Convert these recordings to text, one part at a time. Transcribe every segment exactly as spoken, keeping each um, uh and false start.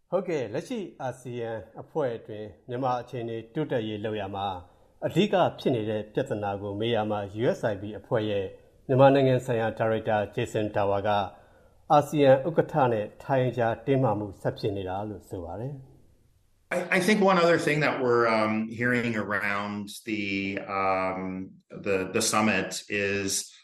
ဟုတ်ကဲ့လက်ရှိအာဆီယံအဖွဲ့အတွင်းမြန်မာအခြေအနေတိုးတက်ရေးလုပ်ရမှာအဓိကဖြစ်နေတဲ့ပြဿနာကိုမေးရမှာ U S I P အဖွဲ့ရဲ့မြန်မာနိုင်ငံဆိုင်ရာဒါရိုက်တာ Jason Tower ကအာဆီယံဥက္ကဋ္ဌနဲ့ထိုင်းကြားတင်းမာမှုဆက်ဖြစ်နေတာလို့ဆိုပါတယ် I, I think one other thing that we're um, hearing around the um, the the summit is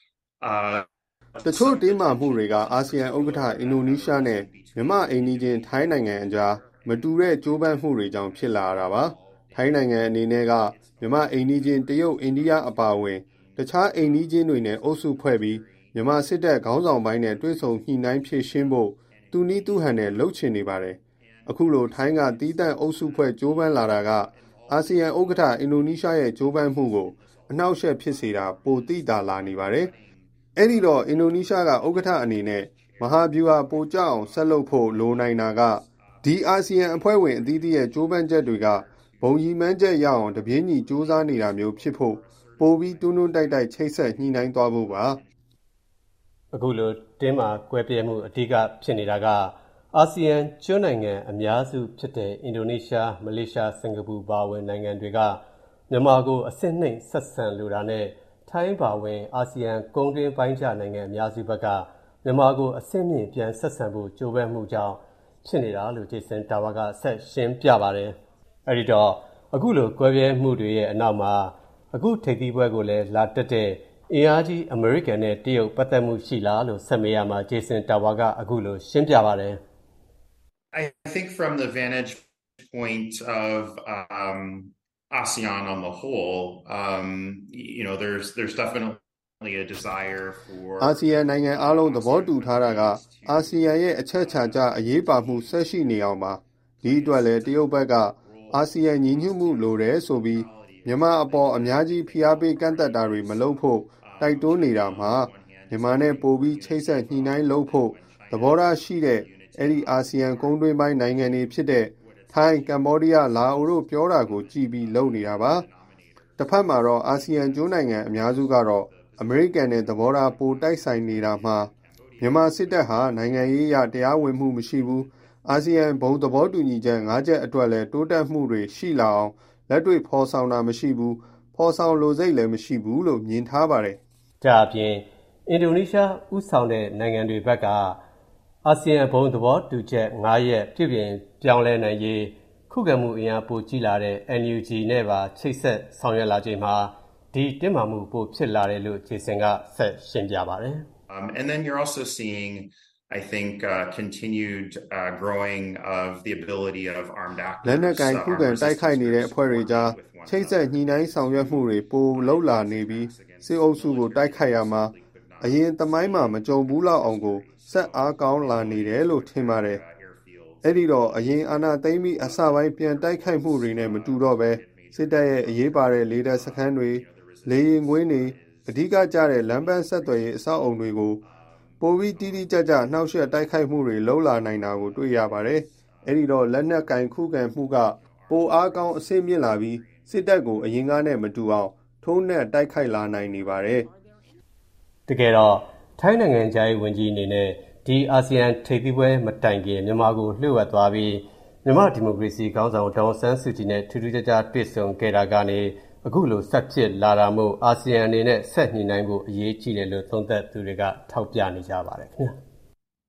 uh, တချို့တင်းမာမှုတွေကအာဆီယံဥက္ကဋ္ဌအင်ဒိုနီးရှားနဲ့မြန်မာအိမ်နီးချင်းထိုင်းနိုင်ငံအကြားမတူတဲ့ကြိုးပမ်းမှုတွေကြောင့်ဖြစ်လာတာပါထိုင်းနိုင်ငံအနေနဲ့ကမြန်မာအိမ်နီးချင်းတရုတ်အိန္ဒိယအပါအဝင်တခြားအိမ်နီးချင်းတွေနဲ့အုပ်စုဖွဲ့ပြီးမြန်မာစစ်တပ်ခေါင်းဆောင်ပိုင်းနဲ့တွဲဆုံညှိနှိုင်းဖြည့်ရှင်းဖို့သူနည်းသူဟန်နဲ့လှုပ်ချင်နေပါတယ်အခုလိုထိုင်းကတီးတန့်အုပ်စုဖွဲ့ကြိုးပမ်းလာတာကအာဆီယံဥက္ကဋ္ဌအင်ဒိုနီးရှားရဲ့ကြိုးပမ်းမှုကိုအနှောက်အယှက်ဖြစ်စေတာပိုသိသာလာနေပါတယ်အဲ့ဒီတော့အင်ဒိုနီးရှားကဥက္ကဋ္ဌအနေနဲ့မဟာဗျူဟာပိုကြအောင်ဆက်လုပ်ဖို့လိုနိုင်တာကဒီအာဆီယံအဖွဲ့ဝင်အသီးသီးရဲ့ကြိုးပမ်းချက်တွေကဘုံကြီးမှန်းချက်ရအောင်တပြေးညီစူးစမ်းနေတာမျိုးဖြစ်ဖို့ပိုပြီးတွန်းတွန်းတိုက်တိုက်ချိတ်ဆက်ညှိနှိုင်းသွားဖို့ပါအခုလိုတင်းမာကွဲပြဲမှုအဓိကဖြစ်နေတာကအာဆီယံကျွန်းနိုင်ငံအများစုဖြစ်တဲ့အင်ဒိုနီးရှားမလေးရှားစင်ကာပူပါဝင်နိုင်ငံတွေကမြန်မာကိုအဆင့်နှိမ့်ဆက်ဆံလိုတာနဲ့ထိုင်းပါဝင်အာဆီယံကုန်းတွင်းပိုင်းခြားနိုင်ငံအများစုဘက်ကမြန်မာကိုအဆင့်မြင့်ပြန်ဆက်ဆံဖို့ကြိုးပမ်းမှုကြောင့်ဖြစ်နေတာလို့ Jason Tower ကဆက်ရှင်းပြပါတယ်။အဲဒီတော့အခုလိုကွဲပြဲမှုတွေရဲ့အနောက်မှာအခုထိပ်သီးပွဲကိုလည်းလာတက်တဲ့အင်အားကြီးအမေရိကန်နဲ့တရုတ်ပတ်သက်မှုရှိလားလို့ဆက်မေးရမှာ Jason Tower ကအခုလိုရှင်းပြပါတယ်။ I think from the vantage point of um, ASEAN on the whole, um, you know, there's there's definitely a desire for အာဆီယံနိုင်ငံအားလုံးသဘောတူထားတာကအာဆီယံရဲ့အချက်ချာကျအရေးပါမှုဆက်ရှိနေအောင်ပါဒီအတွက်လည်းတရုတ်ဘက်ကအာဆီယံညီညွတ်မှုလိုတယ်ဆိုပြီးမြန်မာအပေါ်အများကြီးဖိအားပေးကန့်သက်တာတွေမလုပ်ဖို့တိုက်တွန်းနေတာမှာမြန်မာနဲ့ပိုပြီးချိတ်ဆက်ညှိနှိုင်းလုပ်ဖို့သဘောထားရှိတဲ့အဲ့ဒီအာဆီယံကုန်းတွင်းပိုင်းနိုင်ငံတွေဖြစ်တဲ့ထိုင်းကမ္ဘောဒီးယားလာအိုတို့ပြောတာကိုကြည်ပြီးလုပ်နေတာပါတစ်ဖက်မှာတော့အာဆီယံကျွန်းနိုင်ငံအများစုကတော့အမေရိကန်နဲ့သဘောထားပိုတိုက်ဆိုင်နေတာမှာမြန်မာစစ်တပ်ဟာနိုင်ငံရေးအရတရားဝင်မှုမရှိဘူးအာဆီယံဘုံသဘောတူညီချက်၅ချက်အတွက်လည်းတိုးတက်မှုတွေရှိလာအောင်လက်တွေ့ဖော်ဆောင်တာမရှိဘူးဖော်ဆောင်လိုစိတ်လည်းမရှိဘူးလို့မြင်ထားပါတယ်ဒါအပြင်အင်ဒိုနီးရှားဥဆောင်တဲ့နိုင်ငံတွေဘက်ကအာဆီယံဘုံသဘောတူချက်၅ရက်ပြည့်ပြင်ပြောင်းလဲနိုင်ရေးခုခံမှုအင်အားပိုကြီးလာတဲ့ N U G နဲ့ပါချိတ်ဆက်ဆောင်ရွက်လာချိန်မှာဒီတင်းမာမှုပိုဖြစ်လာတယ်လို့ Jason ကဆက်ရှင်းပြပါတယ် um, and then you're also seeing I think uh, continued uh, growing of the ability of armed actors လက်နက်ကိုင်ခုခံတိုက်ခိုက်နေတဲ့အဖွဲ့တွေကြားချိတ်ဆက်ညှိနှိုင်းဆောင်ရွက်မှုတွေပိုလှုပ်လာနေပြီးစစ်အုပ်စုကိုတိုက်ခိုက်ရမှာအရင်သမိုင်းမှာမကြုံဘူးလောက်အောင်ကိုဆက်အားကောင်းလာနေတယ်လို့ထင်ပါတယ်အဲ့ဒီတော့အရင်အာဏာသိမ်းပြီးအစပိုင်းပြန်တိုက်ခိုက်မှုတွေနဲ့မတူတော့ပဲစစ်တပ်ရဲ့အရေးပါတဲ့လေတပ်စခန်းတွေလေရင်ကွင်းတွေအဓိကကျတဲ့လမ်းပန်းဆက်သွယ်ရေးအဆောက်အုံတွေကိုပိုပြီးတိတိကျကျနှောက်ယှက်တိုက်ခိုက်မှုတွေလှုပ်လာနိုင်တာကိုတွေ့ရပါတယ်အဲ့ဒီတော့လက်နက်ကင်ခုခံမှုကပိုအားကောင်းအဆင့်မြင့်လာပြီးစစ်တပ်ကိုအရင်ကနဲ့မတူအောင်ထုံးနှက်တိုက်ခိုက်လာနိုင်နေပါတယ်တကယ်တော့ထိုင်းနိုင်ငံခြားရေးဝန်ကြီးအနေနဲ့ဒီအာဆီယံထိပ်သီးပွဲမတိုင်ခင်မြန်မာကိုလှည့်ဝက်သွားပြီးမြန်မာဒီမိုကရေစီခေါင်းဆောင်ဒေါ်အောင်ဆန်းစုကြည်နဲ့ထူးထူးခြားခြားတွေ့ဆုံခဲ့တာကနေအခုလိုဆက်ဖြစ်လာတာမို့အာဆီယံအနေနဲ့ဆက်ညှိနှိုင်းဖို့အရေးကြီးတယ်လို့သုံးသပ်သူတွေကထောက်ပြနေကြပါတယ်ခင်ဗျာ